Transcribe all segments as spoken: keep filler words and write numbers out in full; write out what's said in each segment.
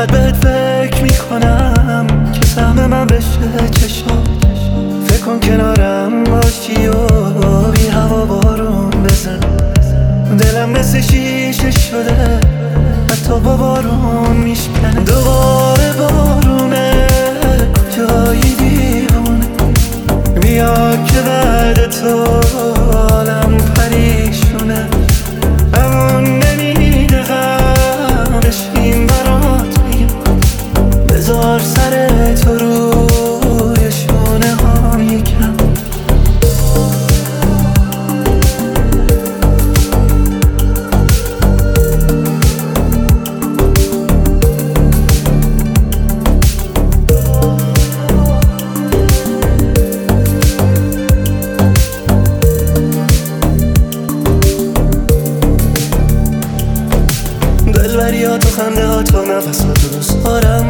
فقط بهت فکر میکنم که سهم من بشه چشم. فکر کن کنارم باشی و بی هوا بارون بزن. دلم مثل شیشه شده حتی با بارون میشکنه. دوباره بارونه کجایی دیوونه، بیا که بعد تو عالم پریشونه. همون نمیده غم بشیم برات میگم، بذار سر تو روی شونه هم یکم. دلبریات و خنده ها تو نفسات رو دوست دارم.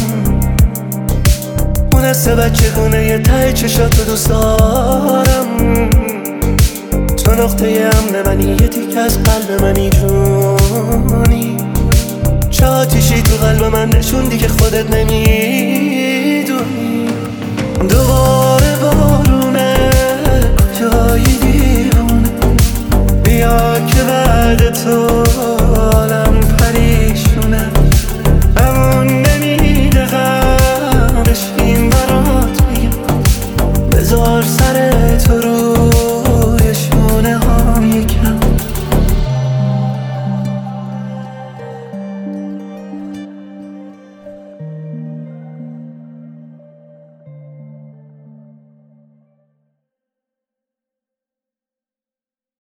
اون حس بچگونه یه ته چشات رو دوست دارم. تو نقطه امن منی، یه تیک از قلب منی جونی. چه آتیشی تو قلب من نشوندی که خودت نمیدونی. دوباره بارونه کجایی دیوونه، بیا که بعد تو عالم پریشونه. همون نمیده غم بشیم برات میگم، بذار سر